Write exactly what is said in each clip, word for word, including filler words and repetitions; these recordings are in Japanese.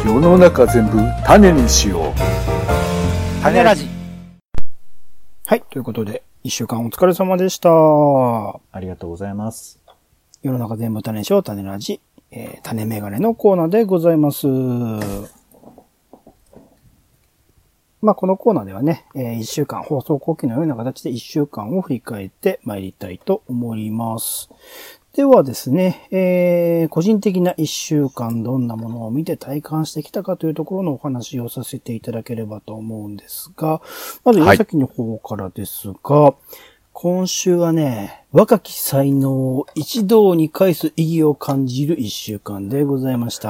世の中全部種にしよう。 種ラジ。はい、ということで、一週間お疲れ様でした。 ありがとうございます。 世の中全部種にしよう、種ラジ。えー、種メガネのコーナーでございます。まあ、このコーナーではね、えー、一週間放送後期のような形で一週間を振り返って参りたいと思います。ではですね、えー、個人的な一週間どんなものを見て体感してきたかというところのお話をさせていただければと思うんですが、まず岩崎の方からですが、はい、今週はね、若き才能を一堂に会す意義を感じる一週間でございました。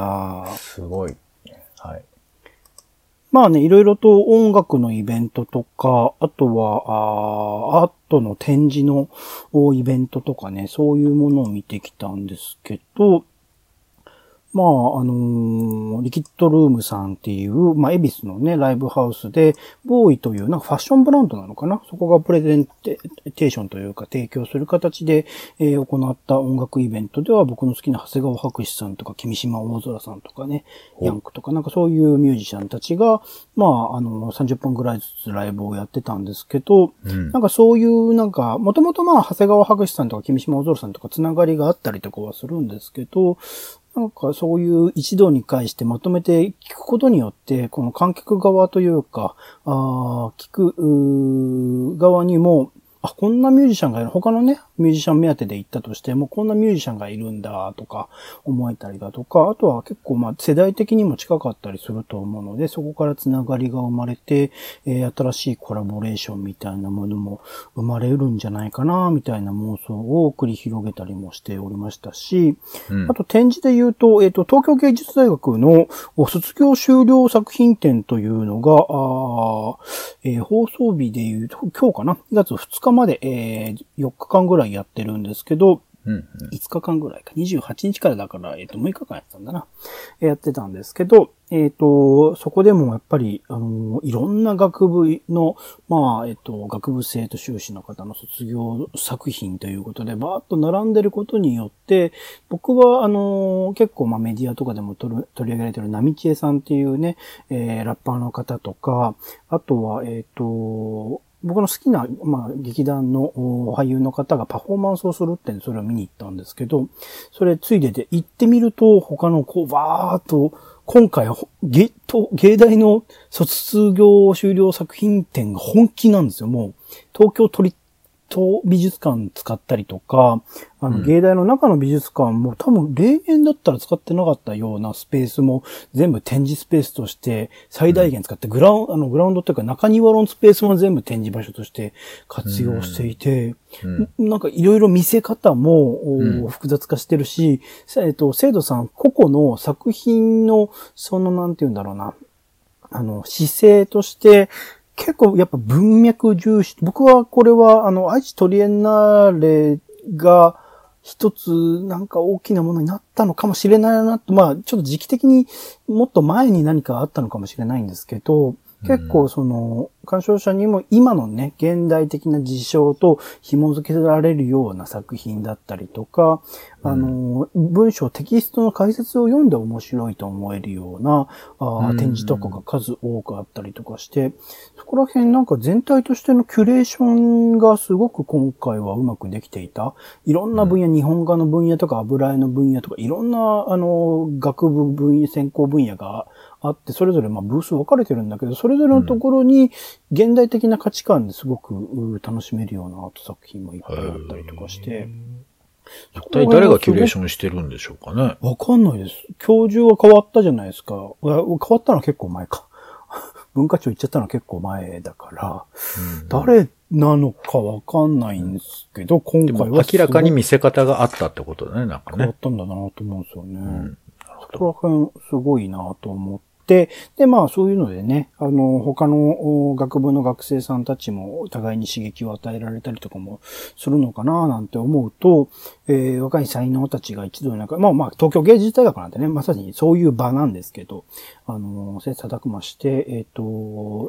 すごい。はい。 まあね、いろいろと音楽のイベントとか、あとは、あアートの展示のイベントとかね、そういうものを見てきたんですけど、まあ、あのー、リキッドルームさんっていう、まあ、恵比寿のね、ライブハウスで、ボーイという、なんかファッションブランドなのかな？そこがプレゼンテーションというか、提供する形で、えー、行った音楽イベントでは、僕の好きな長谷川博士さんとか、君島大空さんとかね、ヤンクとか、なんかそういうミュージシャンたちが、まあ、あの、さんじゅっぷんぐらいずつライブをやってたんですけど、うん、なんかそういう、なんか、もともとまあ、長谷川博士さんとか、君島大空さんとか、つながりがあったりとかはするんですけど、なんかそういう一堂に会してまとめて聞くことによって、この観客側というか、あ聞く側にも、あ、こんなミュージシャンがいる。他のね、ミュージシャン目当てで行ったとしても、こんなミュージシャンがいるんだとか思えたりだとか、あとは結構まあ世代的にも近かったりすると思うので、そこからつながりが生まれて、えー、新しいコラボレーションみたいなものも生まれるんじゃないかな、みたいな妄想を繰り広げたりもしておりましたし、うん、あと展示で言うと、えっと、東京芸術大学の卒業修了作品展というのが、あえー、放送日で言うと、今日かな、にがつふつかまで、えー、よっかかんぐらいやってるんですけど、うんうん、いつかかんぐらいか、にじゅうはちにちからだから、えっと、むいかかんやってたんだな。やってたんですけど、えっと、そこでもやっぱり、あの、いろんな学部の、まあ、えっと、学部生と修士の方の卒業作品ということで、バーッと並んでることによって、僕は、あの、結構、まあ、メディアとかでも取り取り上げられてるナミチエさんっていうね、えー、ラッパーの方とか、あとは、えっと、僕の好きな、まあ、劇団の俳優の方がパフォーマンスをするってそれを見に行ったんですけど、それついでで行ってみると、他のこう、バーっと、今回、芸、芸大の卒業修了作品展が本気なんですよ。もう、東京都立美術館使ったりとか、あの、芸大の中の美術館も多分例年だったら使ってなかったようなスペースも全部展示スペースとして最大限使って、グラウンド、あの、グラウンドというか中庭のスペースも全部展示場所として活用していて、うんうん、なんかいろいろ見せ方も、うん、複雑化してるし、えっと、生徒さん個々の作品の、そのなんていうんだろうな、あの、姿勢として、結構やっぱ文脈重視。僕はこれはあの愛知トリエンナーレが一つなんか大きなものになったのかもしれないなと、まあちょっと時期的にもっと前に何かあったのかもしれないんですけど、結構その鑑賞者にも今のね現代的な事象と紐付けられるような作品だったりとか、あの文章テキストの解説を読んで面白いと思えるようなあ展示とかが数多くあったりとかして、そこら辺なんか全体としてのキュレーションがすごく今回はうまくできていた。いろんな分野、日本画の分野とか油絵の分野とかいろんなあの学部分野、専攻分野があって、それぞれまあブース分かれてるんだけど、それぞれのところに現代的な価値観ですごく楽しめるようなアート作品もいっぱいあったりとかして、 一体誰がキュレーションしてるんでしょうかね。 わかんないです。教授は変わったじゃないですか。変わったのは結構前か。文化庁行っちゃったのは結構前だから、うん、誰なのかわかんないんですけど、今回は明らかに見せ方があったってことだね、なんかね。 変わったんだなと思うんですよね。うん、そこら辺すごいなと思って。で、で、まあそういうのでね、あの、他の学部の学生さんたちもお互いに刺激を与えられたりとかもするのかななんて思うと、えー、若い才能たちが一度になんか、まあまあ東京芸術大学なんてね、まさにそういう場なんですけど、あの、切磋琢磨して、えっと、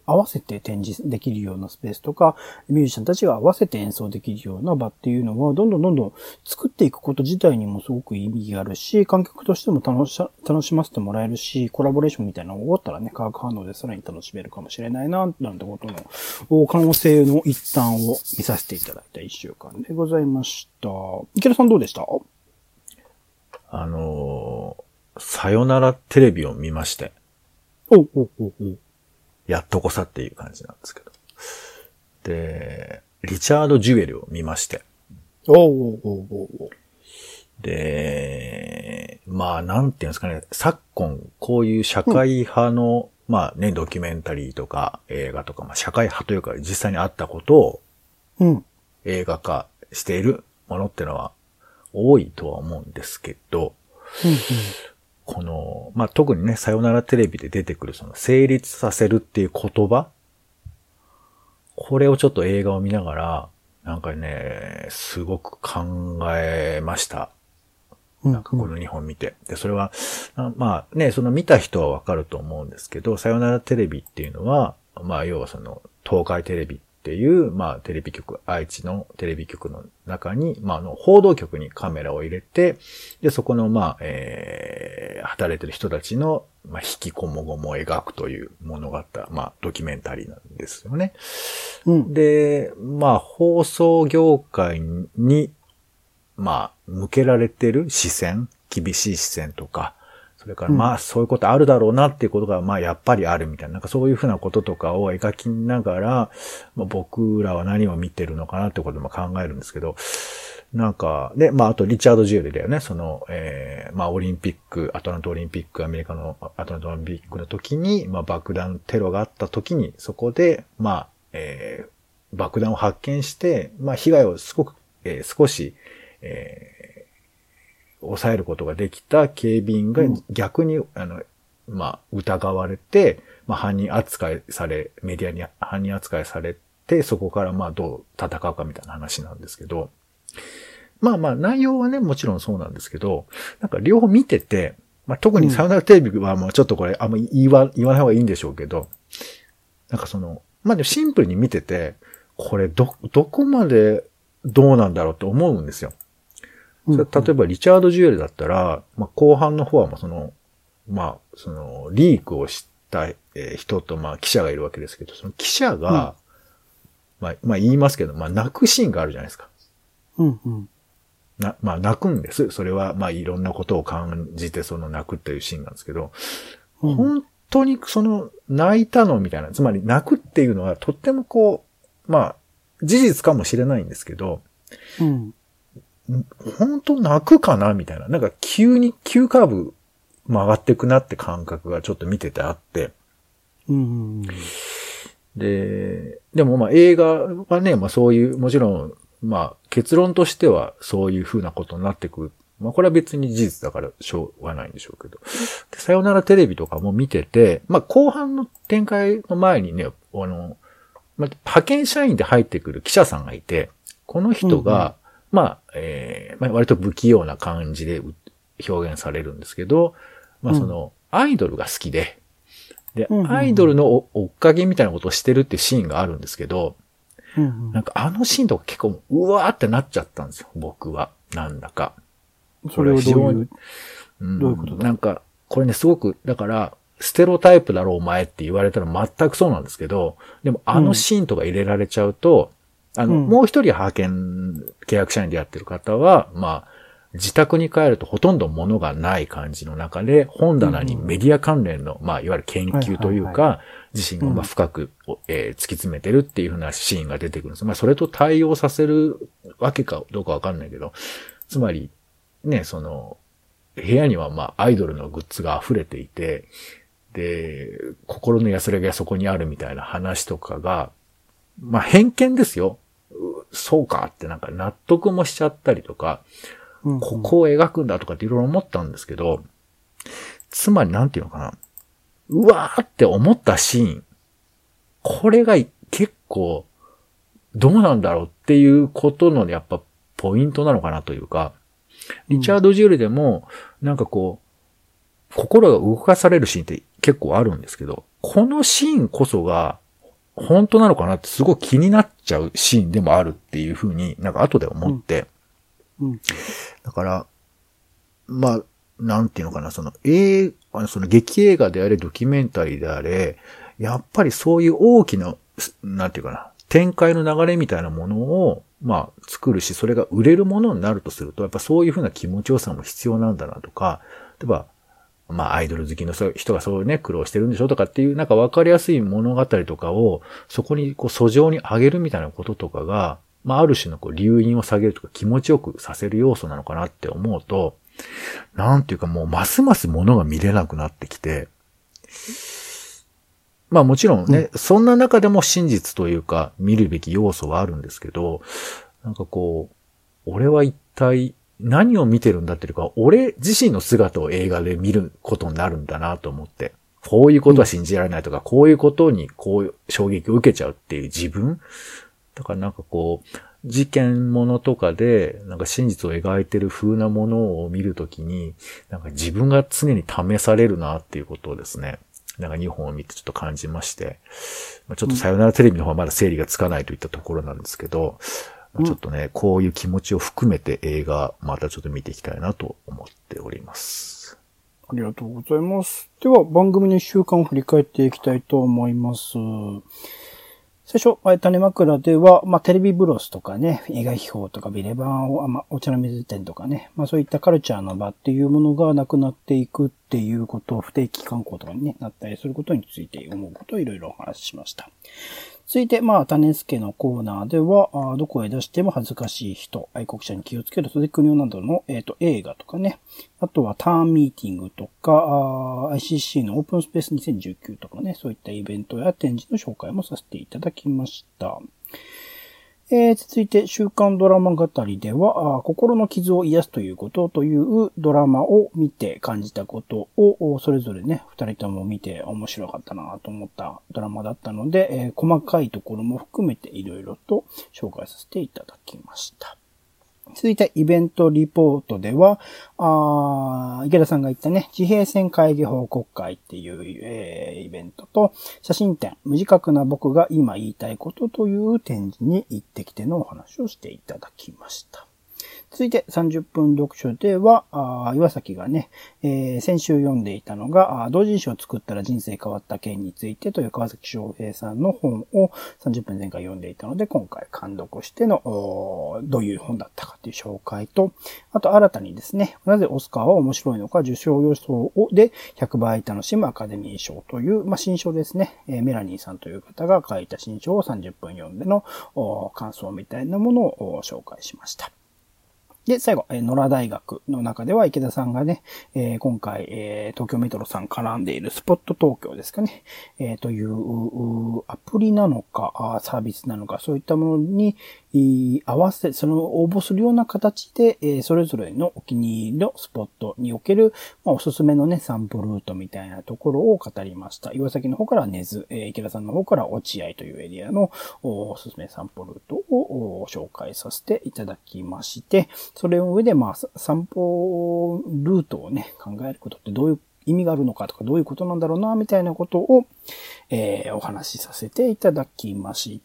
合わせて展示できるようなスペースとか、ミュージシャンたちが合わせて演奏できるような場っていうのは、どんどんどんどん作っていくこと自体にもすごく意味があるし、観客としても楽し、楽しませてもらえるし、コラボレーションみたいなのが終わったらね、化学反応でさらに楽しめるかもしれないな、なんてことの可能性の一端を見させていただいた一週間でございました。池田さんどうでした？ あのー、さよならテレビを見まして。 おうおうおうおう。 やっとこさっていう感じなんですけど。で、リチャード・ジュエルを見まして。 おうおうおうおうおう。 で、まあ、なんていうんですかね、昨今、こういう社会派の、うん、まあね、ドキュメンタリーとか映画とか、まあ社会派というか実際にあったことを、 うん、 映画化しているものってのは多いとは思うんですけど、 うんうん、 この、まあ、特にね、さよならテレビで出てくるその成立させるっていう言葉、これをちょっと映画を見ながら、なんかね、すごく考えました。なんかこのにほん見て。で、それは、まあね、その見た人はわかると思うんですけど、さよならテレビっていうのは、まあ要はその東海テレビっていう、まあテレビ局、愛知のテレビ局の中に、まああの報道局にカメラを入れて、で、そこのまあ、えー、働いてる人たちの、まあ引きこもごもを描くという物語、まあドキュメンタリーなんですよね。 うん、 で、まあ放送業界に、まあ、向けられてる視線、厳しい視線とか、それからまあそういうことあるだろうなっていうことがまあやっぱりあるみたいな、なんかそういうふうなこととかを描きながら、まあ、僕らは何を見てるのかなってことも考えるんですけど、なんか、で、まああとリチャード・ジュエルだよね、その、えー、まあオリンピック、アトランタオリンピック、アメリカのアトランタオリンピックの時に、まあ爆弾テロがあった時に、そこで、まあ、えー、爆弾を発見して、まあ被害をすごく、えー、少し、えー、抑えることができた警備員が逆に、うん、あの、まあ、疑われて、まあ、犯人扱いされ、メディアに犯人扱いされて、そこからまあ、どう戦うかみたいな話なんですけど、まあまあ、内容はね、もちろんそうなんですけど、なんか両方見てて、まあ、特にさよならテレビはもうちょっとこれ、あんま言わ、言わない方がいいんでしょうけど、なんかその、まあでもシンプルに見てて、これど、どこまでどうなんだろうと思うんですよ。例えば、リチャード・ジュエルだったら、まあ、後半の方は、その、まあ、その、リークをした人と、まあ、記者がいるわけですけど、その記者が、うん、まあ、まあ、言いますけど、まあ、泣くシーンがあるじゃないですか。 うんうん。 な、まあ、泣くんです。それは、まあ、いろんなことを感じて、その、泣くっていうシーンなんですけど、うん、本当に、その、泣いたのみたいな、つまり、泣くっていうのは、とってもこう、まあ、事実かもしれないんですけど、 うん本当泣くかなみたいな。なんか急に急カーブ曲がっていくなって感覚がちょっと見ててあって。 うん、 で、でもまあ映画はね、まあそういう、もちろん、まあ結論としてはそういう風なことになってくる。まあこれは別に事実だからしょうがないんでしょうけど。でさよならテレビとかも見てて、まあ後半の展開の前にね、あの、まあ、派遣社員で入ってくる記者さんがいて、この人が、うんうんまあ、えー、まあ、割と不器用な感じで表現されるんですけど、まあその、うん、アイドルが好きで、で、うんうんうん、アイドルの追っかけみたいなことをしてるっていうシーンがあるんですけど、うんうん、なんかあのシーンとか結構、うわーってなっちゃったんですよ、僕は。なんだか。 それはどういう、 うん、どういうことだなんか、これね、すごく、だから、ステロタイプだろお前って言われたら全くそうなんですけど、でもあのシーンとか入れられちゃうと、うん、あの、うん、もう一人派遣契約社員でやってる方は、まあ、自宅に帰るとほとんど物がない感じの中で、本棚にメディア関連の、まあ、いわゆる研究というか、自身がまあ深く、えー、突き詰めてるっていう風なシーンが出てくるんです。まあ、それと対応させるわけかどうかわかんないけど、つまり、ね、その、部屋にはまあ、アイドルのグッズが溢れていて、で、心の安らぎがそこにあるみたいな話とかが、まあ、偏見ですよ。そうかってなんか納得もしちゃったりとか、うんうん、ここを描くんだとかっていろいろ思ったんですけど、つまりなんていうのかな。うわーって思ったシーン。これが結構どうなんだろうっていうことのやっぱポイントなのかなというか、リチャード・ジュエルでもなんかこう、心が動かされるシーンって結構あるんですけど、このシーンこそが本当なのかなってすごい気になっちゃうシーンでもあるっていうふうになんか後で思って。 うんうん、 だから、まあ、なんていうのかな、その映画、その劇映画であれ、ドキュメンタリーであれ、やっぱりそういう大きな、なんていうかな、展開の流れみたいなものを、まあ、作るし、それが売れるものになるとすると、やっぱそういうふうな気持ちよさも必要なんだなとか、例えば、まあ、アイドル好きの人がそうね、苦労してるんでしょとかっていう、なんかわかりやすい物語とかを、そこにこう、訴状に上げるみたいなこととかが、まあ、ある種のこう、留飲を下げるとか気持ちよくさせる要素なのかなって思うと、なんていうかもう、ますます物が見れなくなってきて、まあもちろんね、うん、そんな中でも真実というか、見るべき要素はあるんですけど、なんかこう、俺は一体何を見てるんだっていうか、俺自身の姿を映画で見ることになるんだなと思って、こういうことは信じられないとか、うん、こういうことにこう衝撃を受けちゃうっていう自分だからなんかこう、事件ものとかで、なんか真実を描いてる風なものを見るときに、なんか自分が常に試されるなっていうことをですね、なんかにほんを見てちょっと感じまして、まあ、ちょっとさよならテレビの方はまだ整理がつかないといったところなんですけど、うん、ちょっとね、こういう気持ちを含めて映画、またちょっと見ていきたいなと思っております。 ありがとうございます。では、番組のいっしゅうかんを振り返っていきたいと思います。最初、種枕では、まあ、テレビブロスとかね、映画秘宝とかビレバンを、まあ、お茶の水店とかね、まあ、そういったカルチャーの場っていうものがなくなっていくっていうことを不定期観光とかに、ね、なったりすることについて思うことをいろいろお話ししました。続いて、まあ、種助のコーナーでは、あどこへ出しても恥ずかしい人、愛国者に気をつける袖国などの、えっと、映画とかね、あとはターンミーティングとか、アイシーシー のオープンスペースにせんじゅうきゅうとかね、そういったイベントや展示の紹介もさせていただきました。えー、続いて、週刊ドラマ語りでは、心の傷を癒すということというドラマを見て感じたことを、それぞれね、二人とも見て面白かったなと思ったドラマだったので、えー、細かいところも含めていろいろと紹介させていただきました。続いてイベントリポートでは、あ池田さんが言ったね、自閉戦会議報告会っていう、えー、イベントと、写真展、無自覚な僕が今言いたいことという展示に行ってきてのお話をしていただきました。続いてさんじゅっぷん読書では、あ岩崎がね、えー、先週読んでいたのが、同人誌を作ったら人生変わった件についてという川崎翔平さんの本をさんじゅっぷん前回読んでいたので、今回監読しての、どういう本だったかという紹介と、あと新たにですね、なぜオスカーは面白いのか受賞予想でひゃくばい楽しむアカデミー賞という、まあ、新書ですね、えー、メラニーさんという方が書いた新書をさんじゅっぷん読んでの感想みたいなものを紹介しました。で、最後、野良大学の中では池田さんがね、えー、今回、えー、東京メトロさん絡んでいるスポット東京ですかね、えー、というアプリなのか、サービスなのか、そういったものに合わせ、その応募するような形で、えー、それぞれのお気に入りのスポットにおける、まあ、おすすめのね、サンプルートみたいなところを語りました。岩崎の方から根津、えー、池田さんの方から落合というエリアのおすすめサンプルートを紹介させていただきまして、それを上で、まあ、散歩ルートをね、考えることってどういう意味があるのかとか、どういうことなんだろうな、みたいなことを、えー、お話しさせていただきました。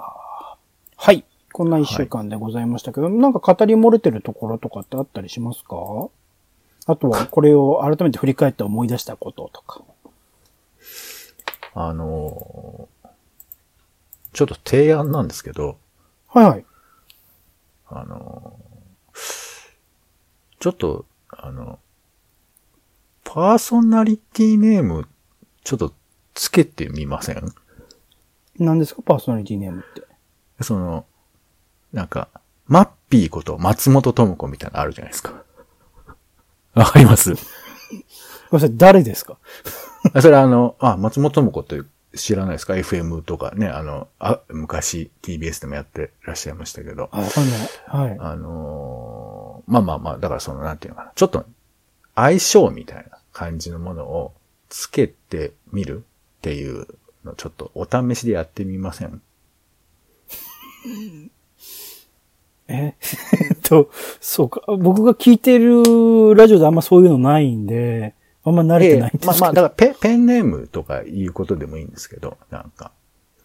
はい。こんな一週間でございましたけど、はい、なんか語り漏れてるところとかってあったりしますか？あとは、これを改めて振り返って思い出したこととか。 あのー、ちょっと提案なんですけど。 はいはい。 あのー、ちょっと、あの、パーソナリティネーム、ちょっとつけてみません？ 何ですか、パーソナリティネームって。 その、なんか、マッピーこと松本智子みたいなのあるじゃないですか。わかります？ それ誰ですか？ それあの、あ、松本智子って知らないですか？ エフエム とかね、あの、あ、昔 ティービーエス でもやってらっしゃいましたけど。 あ、わかんない。はい。 あのー、まあまあまあ、だからその、なんていうのかな。ちょっと、相性みたいな感じのものをつけてみるっていうの、ちょっとお試しでやってみません？ ええっと、そうか。僕が聞いてるラジオであんまそういうのないんで、あんま慣れてないんですけど。 えー、まあまあ、だからペ、ペンネームとかいうことでもいいんですけど、なんか。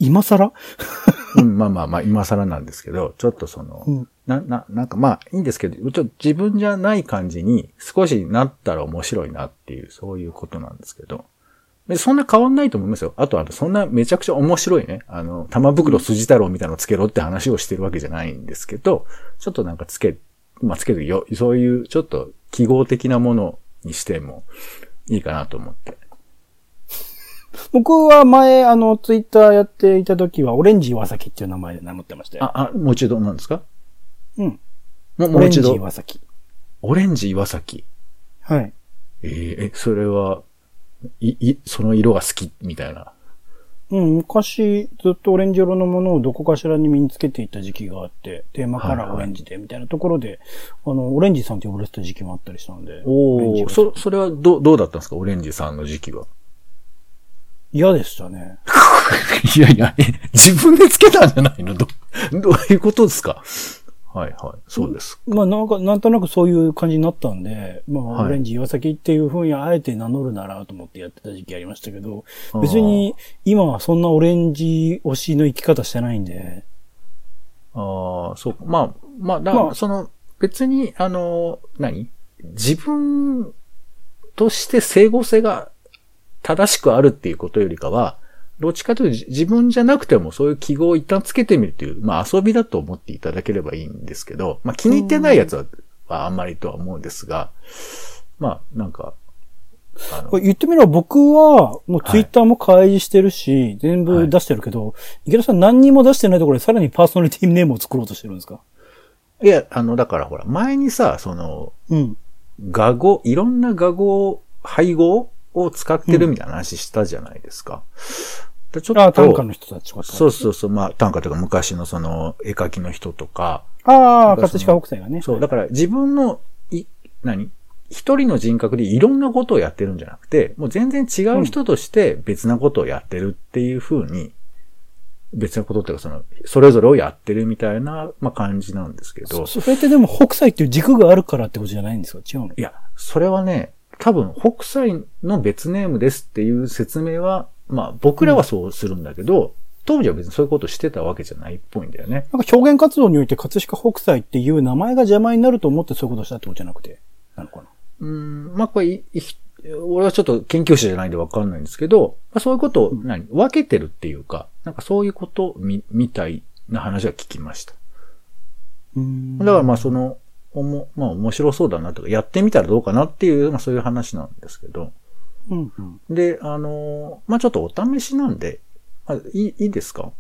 今更うん、まあまあまあ、今更なんですけど、ちょっとその、うん、な、な、なんかまあ、いいんですけど、ちょっと自分じゃない感じに少しなったら面白いなっていう、そういうことなんですけど。でそんな変わんないと思いますよ。あと、あと、そんなめちゃくちゃ面白いね、あの、玉袋筋太郎みたいなのつけろって話をしてるわけじゃないんですけど、ちょっとなんかつけ、まあつけるよ、そういうちょっと記号的なものにしてもいいかなと思って。 僕は前、あの、ツイッターやっていた時は、オレンジ岩崎っていう名前で名乗ってましたよ。 あ、あ、もう一度なんですか？ うん。 ももう一度。 オレンジ岩崎。 オレンジ岩崎。 はい。 えー、え、それは、い、い、その色が好きみたいな。 うん、昔、ずっとオレンジ色のものをどこかしらに身につけていた時期があって、テーマカラーオレンジで、みたいなところで、はいはい、あの、オレンジさんって呼ばれてた時期もあったりしたんで。 おー、そ、それはど、どうだったんですか？オレンジさんの時期は。 嫌でしたね。 いやいや、え、自分でつけたんじゃないの？ど、どういうことですか？はいはい。そうです。 まあなんか、なんとなくそういう感じになったんで、まあ、はい、オレンジ岩崎っていう風にあえて名乗るならと思ってやってた時期ありましたけど、別に今はそんなオレンジ推しの生き方してないんで。 ああ、そうか。まあ、まあ、だから、まあ、その、別に、あの、何？自分として整合性が正しくあるっていうことよりかは、どっちかというと自分じゃなくてもそういう記号を一旦つけてみるという、まあ遊びだと思っていただければいいんですけど、まあ気に入ってないやつは、はあんまりとは思うんですが、まあなんか、 あの言ってみれば僕はもうツイッターも開示してるし、はい、全部出してるけど、はい、池田さん何にも出してないところでさらにパーソナリティネームを作ろうとしてるんですか？ いや、あの、だからほら、前にさ、その、 うん。 画語、いろんな画語、配合を使ってるみたいな話したじゃないですか。うん、でちょっと。 ああ、短歌の人たちとか。 そうそうそう。まあ、短歌とか昔のその、絵描きの人とか。 ああ、葛飾北斎がね。 そう。だから自分の、い、何一人の人格でいろんなことをやってるんじゃなくて、もう全然違う人として別なことをやってるっていう風に、うん、別なことっていうかその、それぞれをやってるみたいな、まあ、感じなんですけど。 そ, それってでも北斎っていう軸があるからってことじゃないんですか？違うの？ いや、それはね、多分、北斎の別ネームですっていう説明は、まあ僕らはそうするんだけど、うん、当時は別にそういうことしてたわけじゃないっぽいんだよね。 なんか表現活動において葛飾北斎っていう名前が邪魔になると思ってそういうことをしたってことじゃなくて、なのかな。 うーん、まあこれ、俺はちょっと研究者じゃないんでわかんないんですけど、まあ、そういうことを何、うん、分けてるっていうか、なんかそういうことみ、みたいな話は聞きました。 うーんだからまあその、おも、まあ面白そうだなとか、やってみたらどうかなっていう、まあそういう話なんですけど。 うんうん、 で、あの、まあちょっとお試しなんで、あいい、いいですか？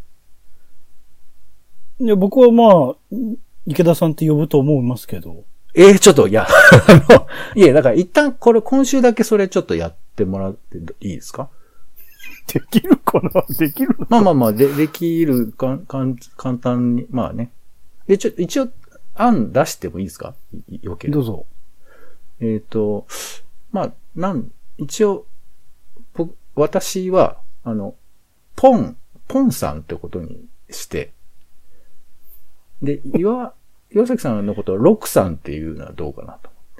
いや、僕はまあ、池田さんって呼ぶと思いますけど。 えー、ちょっと、いや、あの、いや、だから一旦これ今週だけそれちょっとやってもらっていいですか？ できるかな？できるの？ まあまあまあ、で、できるか、かん、簡単に、まあね。で、ちょ、一応、案出してもいいですか？よければ。 どうぞ。 えっと、まあ、なん、一応、僕、私は、あの、ポン、ポンさんってことにして、で、岩、岩崎さんのことをロクさんっていうのはどうかなと思って。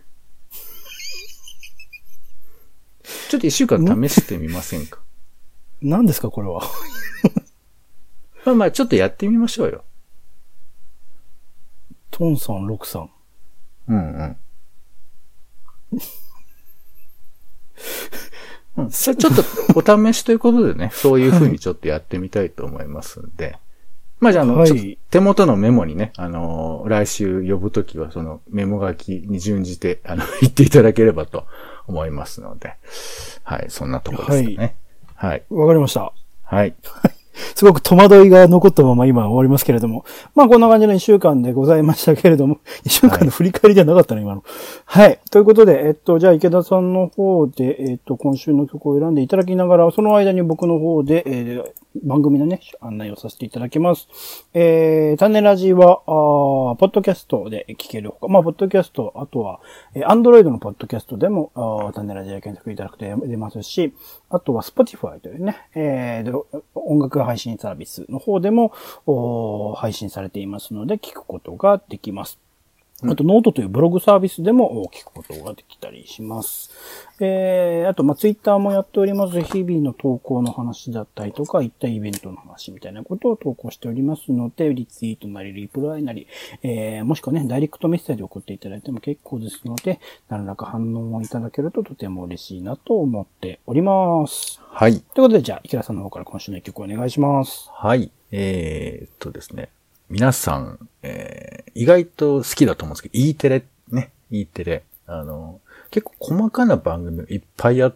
ちょっと一週間試してみませんか？ 何ですか、これは。 まあまあ、ちょっとやってみましょうよ。 トンさん、ロクさん。 うんうん。うん、ちょっとお試しということでね、そういう風にちょっとやってみたいと思いますんで。まあじゃあ、あの、はい、ちょっと手元のメモにね、あのー、来週呼ぶときはそのメモ書きに準じて、あの、言っていただければと思いますので。はい、そんなところですね。はい。 わ、はい、かりました。 はい。 すごく戸惑いが残ったまま今終わりますけれども。まあこんな感じの一週間でございましたけれども、一週間の振り返りじゃなかったね、今の。はい。ということで、えっと、じゃあ池田さんの方で、えっと、今週の曲を選んでいただきながら、その間に僕の方で、えー、番組のね、案内をさせていただきます。えー、種ラジは、あポッドキャストで聞けるほか、まあ、ポッドキャスト、あとは、えー、Android のポッドキャストでも、あ種ラジで検索いただくと出ますし、あとは Spotify というね、えー、音楽配信サービスの方でも配信されていますので聞くことができます。 あと、ノートというブログサービスでも聞くことができたりします。えー、あと、まあ、ツイッターもやっております。日々の投稿の話だったりとか、行ったイベントの話みたいなことを投稿しておりますので、リツイートなり、リプライなり、えー、もしくはね、ダイレクトメッセージを送っていただいても結構ですので、何らか反応をいただけるととても嬉しいなと思っております。 はい。 ということで、じゃあ、池田さんの方から今週の一曲お願いします。 はい。えー、っとですね。皆さん、えー、意外と好きだと思うんですけど、E テレ、ね、E テレ。あの、結構細かな番組いっぱいあって、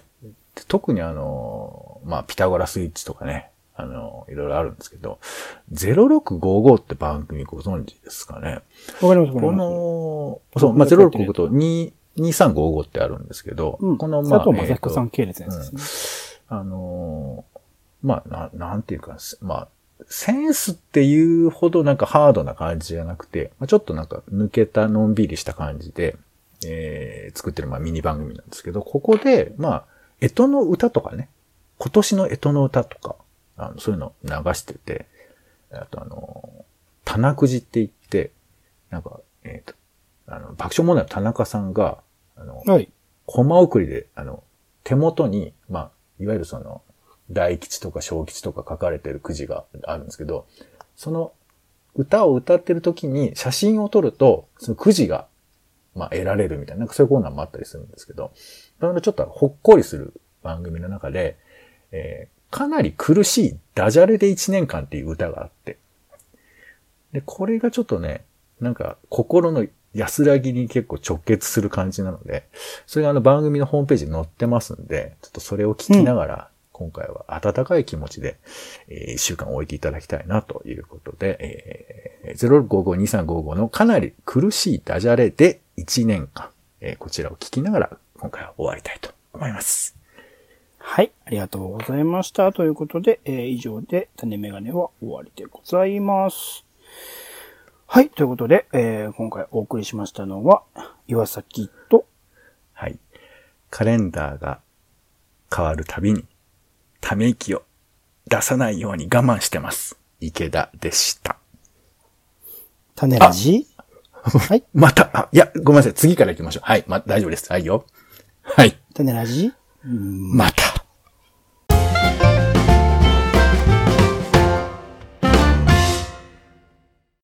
特にあの、まあ、ピタゴラスイッチとかね、あの、いろいろあるんですけど、ゼロろくごごって番組ご存知ですかね。 わかります、わかります。 この、そう、まあ、ゼロろくごごとににさんごごってあるんですけど、 うん、 この、まあ、 佐藤正彦さん系列のやつですね。 うん、あの、まあ、な、なんていうか、まあ、センスっていうほどなんかハードな感じじゃなくて、ちょっとなんか抜けたのんびりした感じで、えー、作ってるまあミニ番組なんですけど、ここで、まあ、干支の歌とかね、今年の干支の歌とか、あのそういうの流してて、あとあの、棚くじって言って、なんか、えっと、あの、爆笑問題の田中さんが、あの、 はい。 コマ送りで、あの、手元に、まあ、いわゆるその、大吉とか小吉とか書かれてるくじがあるんですけど、その歌を歌ってる時に写真を撮ると、そのくじが、まあ、得られるみたいな、なんかそういうコーナーもあったりするんですけど、ちょっとほっこりする番組の中で、えー、かなり苦しいダジャレで一年間っていう歌があって、で、これがちょっとね、なんか心の安らぎに結構直結する感じなので、それがあの番組のホームページに載ってますんで、ちょっとそれを聞きながら、うん今回は温かい気持ちで、えー、一週間終えていただきたいなということで、えー、ゼロろくごごにさんごごのかなり苦しいダジャレでいちねんかん、えー、こちらを聞きながら今回は終わりたいと思います。 はい、ありがとうございました。ということで、えー、以上で種メガネは終わりでございます。はい、ということで、えー、今回お送りしましたのは岩崎と、 はい、カレンダーが変わるたびにため息を出さないように我慢してます。池田でした。 種ラジはい。 また、あ、いや、ごめんなさい。次から行きましょう。はい。ま、大丈夫です。はいよ。はい。 種ラジまた。